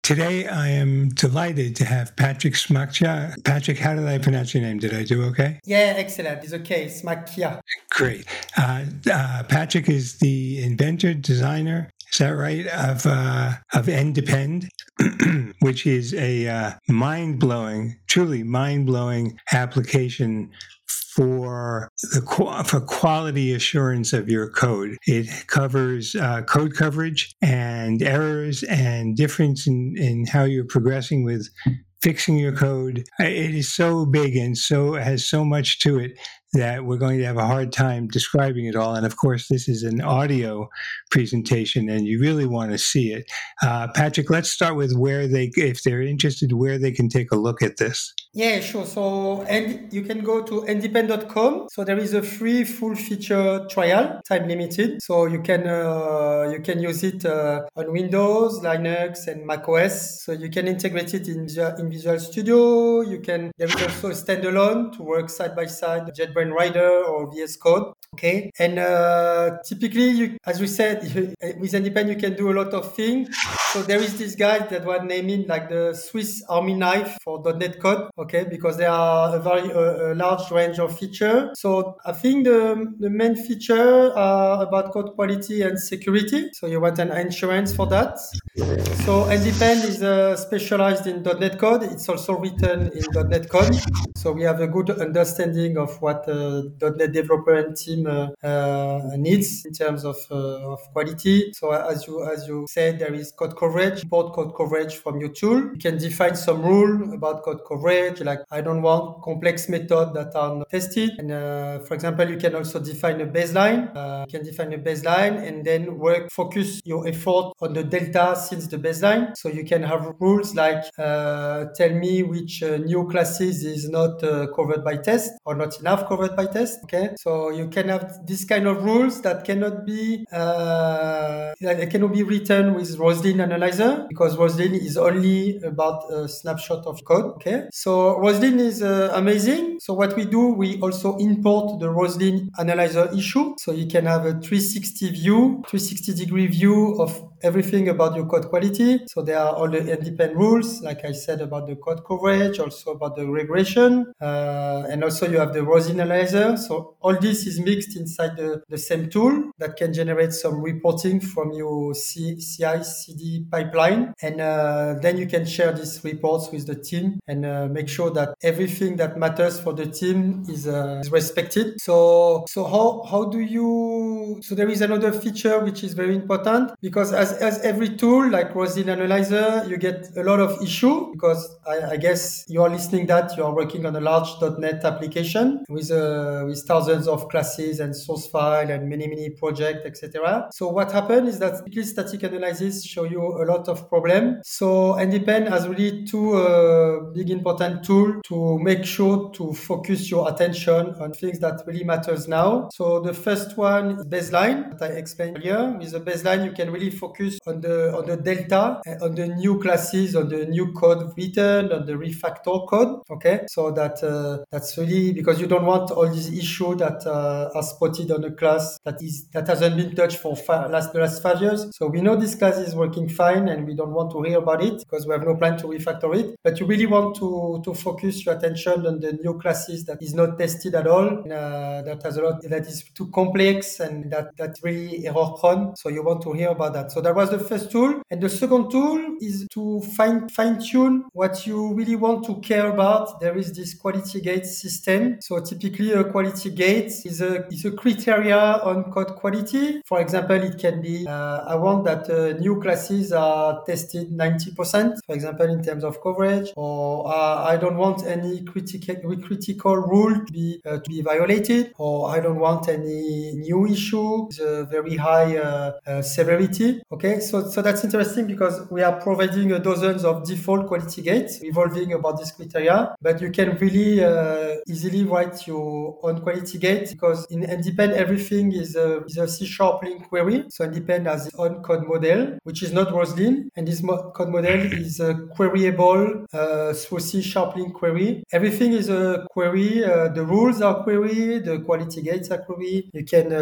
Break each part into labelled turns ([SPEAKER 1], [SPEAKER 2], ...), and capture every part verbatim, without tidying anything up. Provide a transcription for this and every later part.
[SPEAKER 1] Today, I am delighted to have Patrick Smachia. Patrick, how did I pronounce your name? Did I do okay?
[SPEAKER 2] Yeah, excellent. It's okay. Smachia.
[SPEAKER 1] Great. Uh, uh, Patrick is the inventor, designer, is that right, of uh, of NDepend, which is a uh, mind-blowing, truly mind-blowing application for the for quality assurance of your code. It covers uh, code coverage and errors and difference in, in how you're progressing with fixing your code. It is so big and so has so much to it that we're going to have a hard time describing it all. And of course, this is an audio presentation, and you really want to see it. Uh, Patrick, let's start with where they, if they're interested, where they can take a look at this.
[SPEAKER 2] Yeah, sure. So and you can go to ndepend dot com. So there is a free full feature trial, time limited. So you can uh, you can use it uh, on Windows, Linux, and macOS. So you can integrate it in in Visual Studio. You can there is also a standalone to work side by side, JetBrains Rider or V S Code. Okay, and uh, typically, you, as we said, with NDepend you can do a lot of things. So there is this guy that was naming like the Swiss Army knife for .NET code. Okay, because there are a very uh, a large range of features. So I think the the main feature are about code quality and security. So you want an insurance for that. So NDepend is uh, specialized in .NET code. It's also written in .NET code. So we have a good understanding of what uh, .NET developer and team uh, uh, needs in terms of, uh, of quality. So as you as you said, there is code coverage, import code coverage from your tool. You can define some rule about code coverage, like I don't want complex methods that are not tested. And uh, for example, you can also define a baseline. Uh, you can define a baseline and then work, focus your effort on the delta since the baseline. So you can have rules like uh, tell me which uh, new classes is not uh, covered by test or not enough covered by test. Okay, so you can have this kind of rules that cannot be uh, that cannot be written with Roslyn Analyzer, because Roslyn is only about a snapshot of code. Okay, so Roslyn is uh, amazing. So what we do, we also import the Roslyn Analyzer issue, so you can have a three sixty view, three sixty degree view of everything about your code quality. So there are all the NDepend rules, like I said, about the code coverage, also about the regression, uh, and also you have the Roslyn Analyzer. So all this is mixed inside the, the same tool that can generate some reporting from your C I C D pipeline. And uh, then you can share these reports with the team and uh, make sure that everything that matters for the team is, uh, is respected. So, so how, how do you, so there is another feature which is very important, because as, as every tool like Roslyn Analyzer, you get a lot of issue, because I, I guess you are listening that you are working on a large .NET application with, uh, with thousands of classes and source file and many, many projects, et cetera. So what happened is that typically static analysis show you a lot of problem. So NDepend has really two uh, big important tool to make sure to focus your attention on things that really matters now. So the first one is baseline that I explained earlier. With the baseline, you can really focus on the on the delta, on the new classes, on the new code written, on the refactor code. Okay, so that uh, that's really because you don't want all these issues that uh, are spotted on a class that is that hasn't been touched for five, last the last five years. So we know this class is working fine, and we don't want to hear about it because we have no plan to refactor it. But you really want to to focus your attention on the new classes that is not tested at all, and, uh, that has a lot that is too complex and that that's really error prone. So you want to hear about that. So that was the first tool, and the second tool is to fine fine tune what you really want to care about. There is this quality gate system. So typically a quality gate is a is a criteria on code quality. For example, it can be uh, I want that uh, new classes are tested ninety percent, for example, in terms of coverage, or uh, I don't want any critical critical rule to be uh, to be violated, or I don't want any new issue with a very high uh, uh, severity. Okay, so so that's interesting because we are providing uh, dozens of default quality gates revolving about this criteria, but you can really uh, easily write your own quality gate, because in NDepend everything is a, is a C sharp link query. So NDepend has its own code model, which is not Roslyn, and this mo- code model is uh, queryable uh, through C sharp link query. Everything is a query. Uh, the rules are query. The quality gates are query. You can uh, search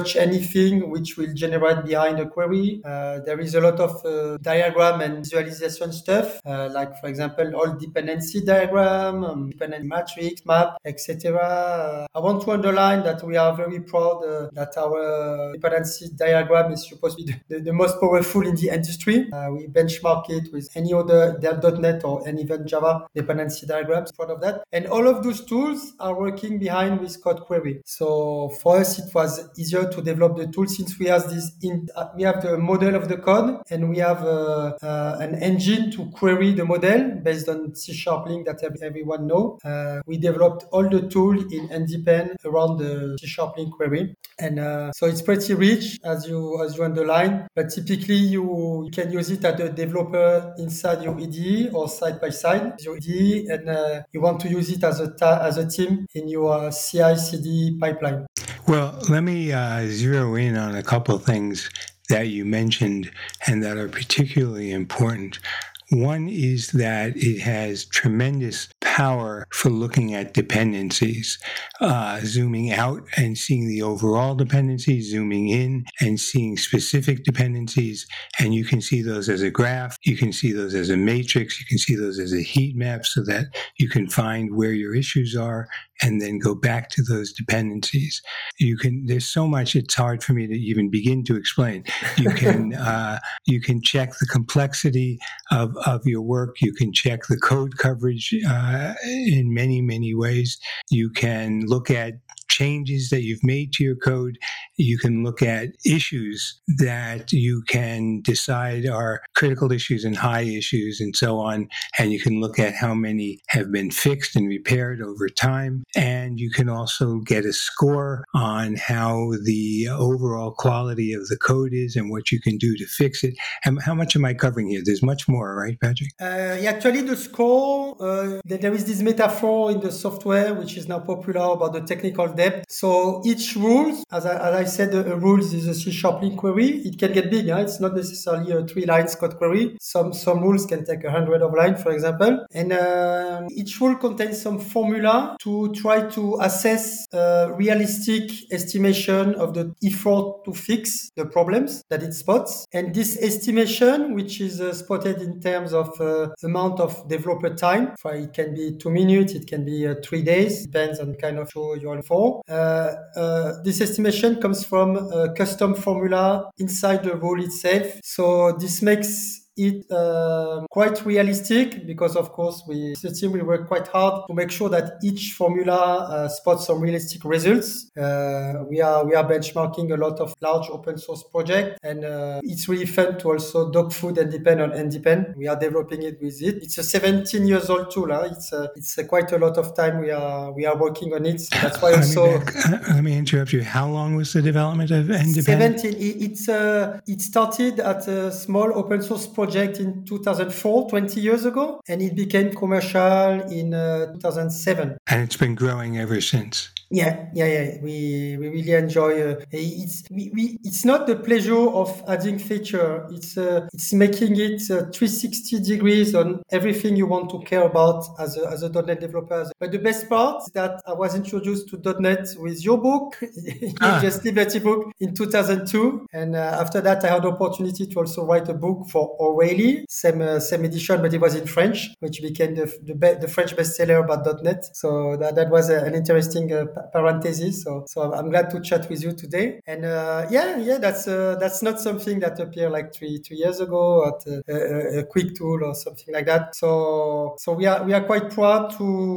[SPEAKER 2] touch anything which will generate behind a query. Uh, there is a lot of uh, diagram and visualization stuff, uh, like for example, all dependency diagram, um, dependency matrix, map, et cetera. Uh, I want to underline that we are very proud uh, that our dependency diagram is supposed to be the, the most powerful in the industry. Uh, we benchmark it with any other dot net or any even Java dependency diagrams, proud of that. And all of those tools are working behind with Code Query. So for us, it was easier to develop the tool since we have this in, uh, we have the model of the code and we have uh, uh, an engine to query the model based on C Sharp Link that everyone know. Uh, we developed all the tool in NDPen around the C Sharp Link query. And uh, so it's pretty rich as you as you underline, but typically you, you can use it as a developer inside your I D E or side by side with your I D E, and uh, you want to use it as a ta- as a team in your uh, C I C D pipeline.
[SPEAKER 1] Well, let me uh, zero in on a couple of things that you mentioned and that are particularly important. One is that it has tremendous power for looking at dependencies, uh, zooming out and seeing the overall dependencies, zooming in and seeing specific dependencies. And you can see those as a graph. You can see those as a matrix. You can see those as a heat map so that you can find where your issues are and then go back to those dependencies. You can, there's so much, it's hard for me to even begin to explain. You can, uh, you can check the complexity of, of your work. You can check the code coverage, uh, in many, many ways. You can look at changes that you've made to your code. You can look at issues that you can decide are critical issues and high issues and so on. And you can look at how many have been fixed and repaired over time. And you can also get a score on how the overall quality of the code is and what you can do to fix it. And how much am I covering here? There's much more, right, Patrick?
[SPEAKER 2] Uh, yeah, actually, the score, uh, there is this metaphor in the software, which is now popular about the technical depth. So each rule, as I, as I said, a, a rules is a C Sharp Link query. It can get big. Huh? It's not necessarily a three lines code query. Some some rules can take a hundred of lines, for example. And uh, each rule contains some formula to try to assess a realistic estimation of the effort to fix the problems that it spots. And this estimation, which is uh, spotted in terms of uh, the amount of developer time, so it can be two minutes, it can be uh, three days, depends on kind of who you're for. Uh, uh, this estimation comes from a custom formula inside the rule itself. So this makes it uh, quite realistic because, of course, we the team we work quite hard to make sure that each formula uh, spots some realistic results. Uh, we are we are benchmarking a lot of large open source projects, and uh, it's really fun to also dog food NDPen on NDPen. We are developing it with it. It's a seventeen years old tool. Huh? It's a, it's a quite a lot of time we are we are working on it. That's why also.
[SPEAKER 1] Let me, back, let me interrupt you. How long was the development of NDPen?
[SPEAKER 2] seventeen. It, it's uh, it started at a small open source project. Project in two thousand four, twenty years ago, and it became commercial in uh, two thousand seven.
[SPEAKER 1] And it's been growing ever since.
[SPEAKER 2] Yeah, yeah, yeah. We we really enjoy. Uh, it's we, we it's not the pleasure of adding feature. It's uh, it's making it uh, three hundred sixty degrees on everything you want to care about as a as a .NET developer. But the best part is that I was introduced to .NET with your book, ah. Just Liberty book, in two thousand two, and uh, after that I had the opportunity to also write a book for O'Reilly, same uh, same edition, but it was in French, which became the the, be- the French bestseller about .NET. So that that was uh, an interesting. Uh, parenthesis. So, so I'm glad to chat with you today. And uh, yeah, yeah, that's uh, that's not something that appeared like three two years ago at a, a, a quick tool or something like that. So, so we are we are quite proud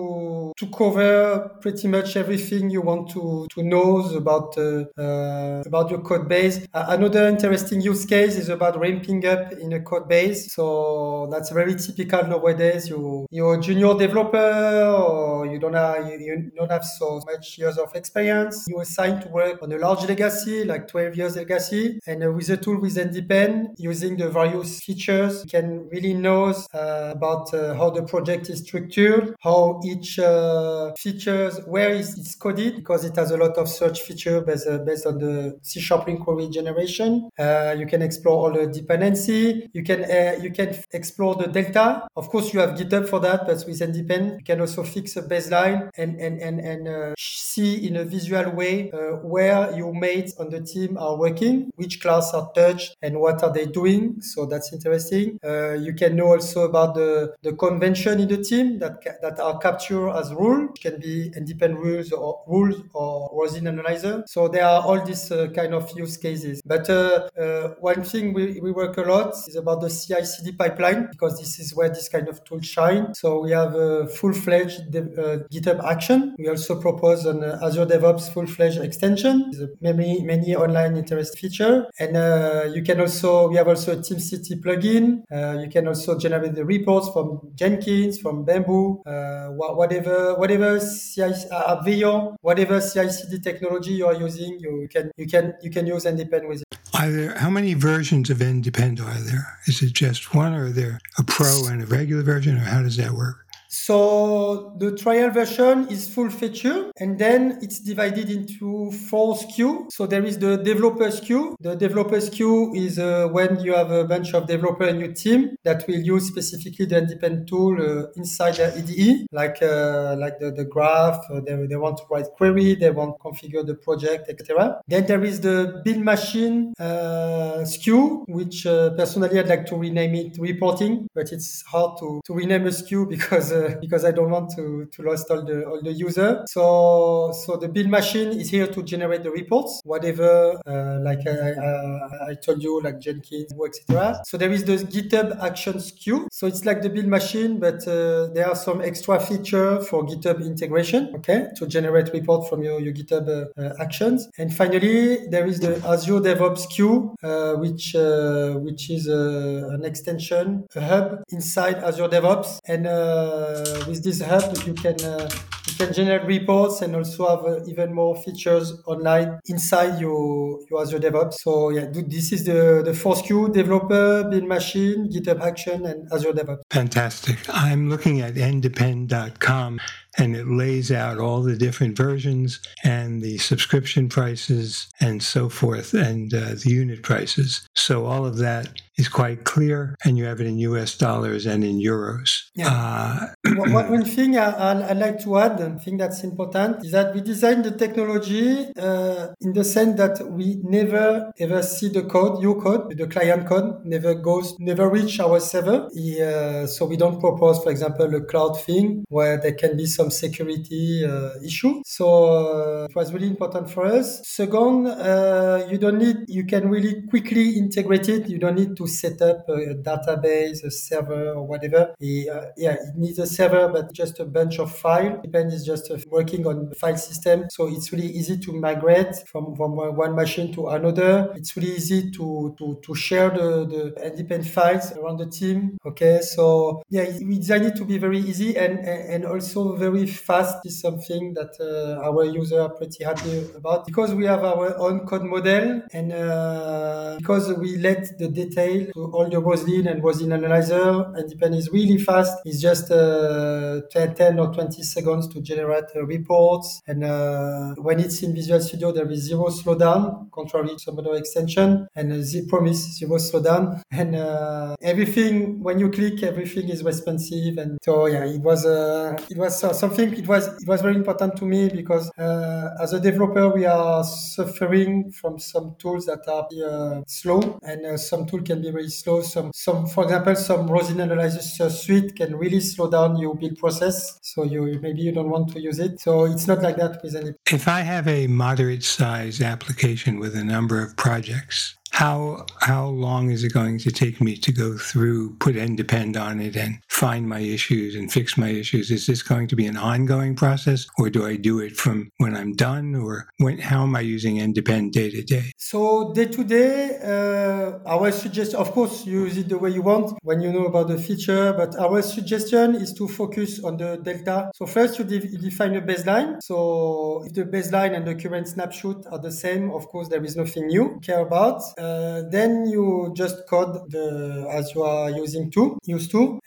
[SPEAKER 2] to to cover pretty much everything you want to to know about uh, uh, about your code base. Uh, another interesting use case is about ramping up in a code base. So that's very typical nowadays. You you're a junior developer or you don't have you, you don't have so much years of experience. You assigned to work on a large legacy, like twelve years legacy. And uh, with a tool with NDPen, using the various features, you can really know uh, about uh, how the project is structured, how each uh, features, where is it's coded, because it has a lot of search feature based, uh, based on the C Sharp Link query generation. Uh, you can explore all the dependency. You can can uh, you can explore the delta. Of course, you have GitHub for that, but with Ndepend, you can also fix a baseline and and and and uh, see in a visual way uh, where your mates on the team are working, which class are touched, and what are they doing. So that's interesting. Uh, you can know also about the the convention in the team that ca- that are captured as rule, which can be Ndepend rules or rules or Rosin analyzer. So there are all these uh, kind of use cases. But uh, uh, one thing we, we work a lot is about the C I C D pipeline, because this is where this kind of tool shine. So we have a full-fledged dev, uh, GitHub Action. We also propose an uh, Azure DevOps full-fledged extension. It's a many many online interest feature, and uh, you can also we have also a TeamCity plugin. Uh, you can also generate the reports from Jenkins, from Bamboo, uh, wha- whatever whatever C I uh, Veillon, whatever C I C D technology you are using, you can you can you can use Ndepend with it.
[SPEAKER 1] Are there, how many versions of Ndepend are there? Is it just one, or are there a pro and a regular version, or how does that work?
[SPEAKER 2] So the trial version is full feature, and then it's divided into four S K U. So there is the developer S K U. The developer S K U is uh, when you have a bunch of developers in your team that will use specifically the Ndepend tool uh, inside their I D E, like uh, like the, the graph. Uh, they, they want to write query, they want to configure the project, et cetera. Then there is the build machine uh, S K U, which uh, personally I'd like to rename it reporting, but it's hard to, to rename a S K U because uh, because I don't want to to lose all the all the user. So so the build machine is here to generate the reports, whatever uh, like I, I, I told you, like Jenkins, et cetera. So there is the GitHub Action S K U. So it's like the build machine, but uh, there are some extra feature for GitHub integration, okay, to generate report from your, your GitHub uh, uh, actions. And finally, there is the Azure DevOps S K U, uh, which uh, which is uh, an extension, a hub inside Azure DevOps, and uh, Uh, with this hub, you can uh, you can generate reports and also have uh, even more features online inside your, your Azure DevOps. So yeah, this is the the four S K U: developer, build machine, GitHub Action, and Azure DevOps.
[SPEAKER 1] Fantastic. I'm looking at ndepend dot com, and it lays out all the different versions and the subscription prices and so forth, and uh, the unit prices. So all of that is quite clear, and you have it in U S dollars and in euros.
[SPEAKER 2] Yeah.
[SPEAKER 1] Uh,
[SPEAKER 2] one, one thing I, I'd like to add, and I think that's important, is that we design the technology uh, in the sense that we never ever see the code, your code, the client code never goes, never reach our server. Uh, so we don't propose, for example, a cloud thing where there can be some security uh, issue. So uh, it was really important for us. Second, uh, you don't need, you can really quickly integrate it. You don't need to set up a database, a server, or whatever. Uh, yeah, it needs a server, but just a bunch of files. Ndepend is just uh, working on the file system. So it's really easy to migrate from, from one machine to another. It's really easy to, to, to share the, the Ndepend files around the team. Okay, so yeah, we designed it to be very easy and, and also very fast. Is something that uh, our users are pretty happy about, because we have our own code model, and uh, because we let the detail to all the Roslyn and Rosin analyzer. Ndepend is really fast. It's just uh, ten or twenty seconds to generate uh, reports, and uh, when it's in Visual Studio, there is zero slowdown, contrary to some other extension, and uh, Z promise zero slowdown, and uh, everything, when you click, everything is responsive. And so yeah, it was uh, it was uh, something. It was it was very important to me, because uh, as a developer, we are suffering from some tools that are uh, slow, and uh, some tool can be very slow. Some some for example, some Rosin analyzer suite can really slow down your build process. So you maybe you don't want to use it. So it's not like that with any.
[SPEAKER 1] If I have a moderate size application with a number of projects, How how long is it going to take me to go through, put Ndepend on it, and find my issues and fix my issues? Is this going to be an ongoing process, or do I do it from when I'm done, or when? How am I using Ndepend day to day?
[SPEAKER 2] So day to day, uh, our suggestion, of course, you use it the way you want when you know about the feature. But our suggestion is to focus on the delta. So first, you, de- you define a baseline. So if the baseline and the current snapshot are the same, of course, there is nothing new to care about. Uh, then you just code the as you are using to, used to. And about a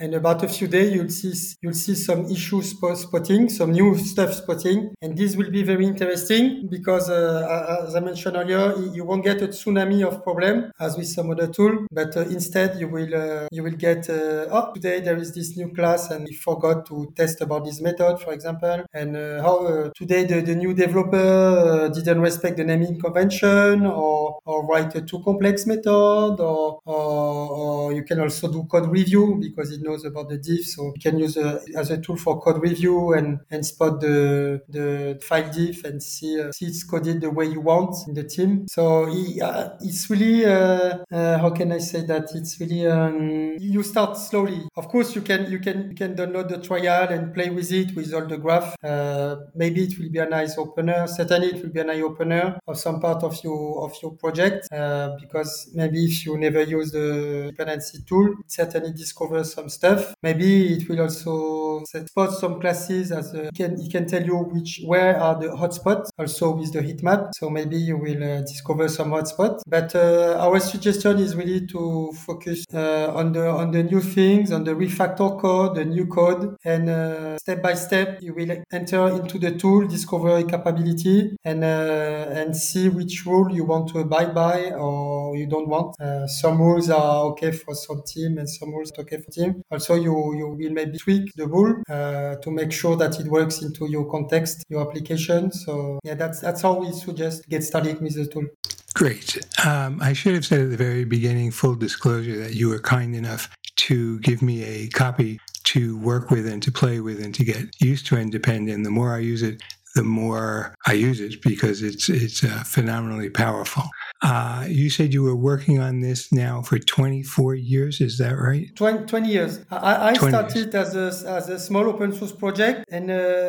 [SPEAKER 2] a few days, you'll see you'll see some issues spotting, some new stuff spotting, and this will be very interesting because, uh, as I mentioned earlier, you won't get a tsunami of problem as with some other tool, but uh, instead you will uh, you will get uh, oh, today there is this new class and we forgot to test about this method, for example, and uh, how uh, today the, the new developer uh, didn't respect the naming convention, or or write a too complex method, or, or or you can also do code review because it knows about the diff, so you can use it as a tool for code review and and spot the the file diff and see uh, see it's coded the way you want in the team. So it, uh, it's really uh, uh, how can I say that it's really um, you start slowly. Of course, you can you can you can download the trial and play with it with all the graph. Uh, maybe it will be a nice opener. Certainly, it will be an eye opener of some part of your of your project uh, because maybe if you never use the dependency tool, it certainly discovers some stuff. Maybe it will also spot some classes as a, it can it can tell you which where are the hotspots also with the heat map. So maybe you will uh, discover some hotspots. But uh, our suggestion is really to focus uh, on the on the new things, on the refactor code, the new code, and uh, step by step you will enter into the tool, discover a capability, and uh, and see which rule you want to abide by or you don't want. Uh, some rules are okay for some team and some rules are okay for team. Also, you you will maybe tweak the rule uh, to make sure that it works into your context, your application. So yeah, that's that's how we suggest get started with the tool.
[SPEAKER 1] Great. Um, I should have said at the very beginning, full disclosure, that you were kind enough to give me a copy to work with and to play with and to get used to Ndepend. And the more I use it, the more I use it because it's it's uh, phenomenally powerful. Uh, you said you were working on this now for twenty-four years. Is that right?
[SPEAKER 2] twenty, twenty years. I, I started years. as a as a small open source project, and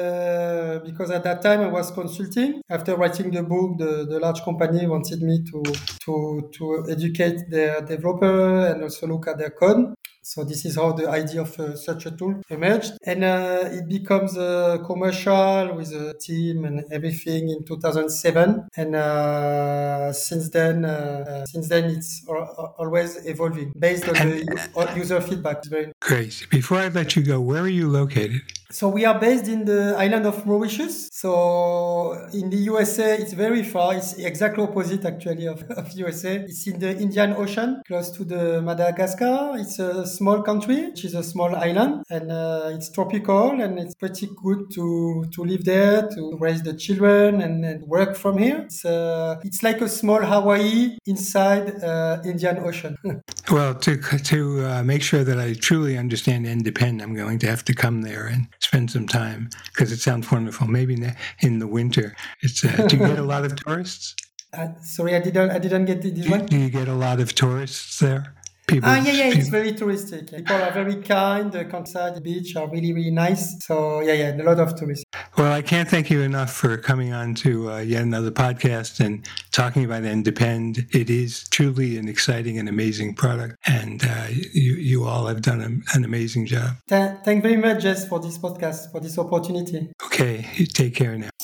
[SPEAKER 2] uh, because at that time I was consulting. After writing the book, the, the large company wanted me to to to educate their developer and also look at their code. So this is how the idea of uh, such a tool emerged, and uh, it becomes uh, commercial with a team and everything in two thousand seven. And uh, since then, uh, since then it's al- always evolving based on and, the user feedback. It's very
[SPEAKER 1] great. Before I let you go, where are you located?
[SPEAKER 2] So we are based in the island of Mauritius. So in the U S A, it's very far. It's exactly opposite actually of, of U S A. It's in the Indian Ocean, close to the Madagascar. It's a small country, which is a small island, and uh, it's tropical, and it's pretty good to to live there, to raise the children and, and work from here. It's uh, it's like a small Hawaii inside uh, Indian Ocean.
[SPEAKER 1] Well, to to uh, make sure that I truly understand Ndepend, I'm going to have to come there and spend some time because it sounds wonderful. Maybe in the winter. It's uh, do you get a lot of tourists?
[SPEAKER 2] Uh, sorry, I didn't I didn't get this
[SPEAKER 1] do,
[SPEAKER 2] one.
[SPEAKER 1] Do you get a lot of tourists there? People,
[SPEAKER 2] ah, yeah, yeah,
[SPEAKER 1] people.
[SPEAKER 2] It's very touristic. People are very kind. The countryside, the beach are really, really nice. So, yeah, yeah, a lot of tourists.
[SPEAKER 1] Well, I can't thank you enough for coming on to uh, yet another podcast and talking about Ndepend. It is truly an exciting and amazing product, and uh, you, you all have done a, an amazing job.
[SPEAKER 2] Th- thank very much, Jess, for this podcast, for this opportunity.
[SPEAKER 1] Okay, take care now.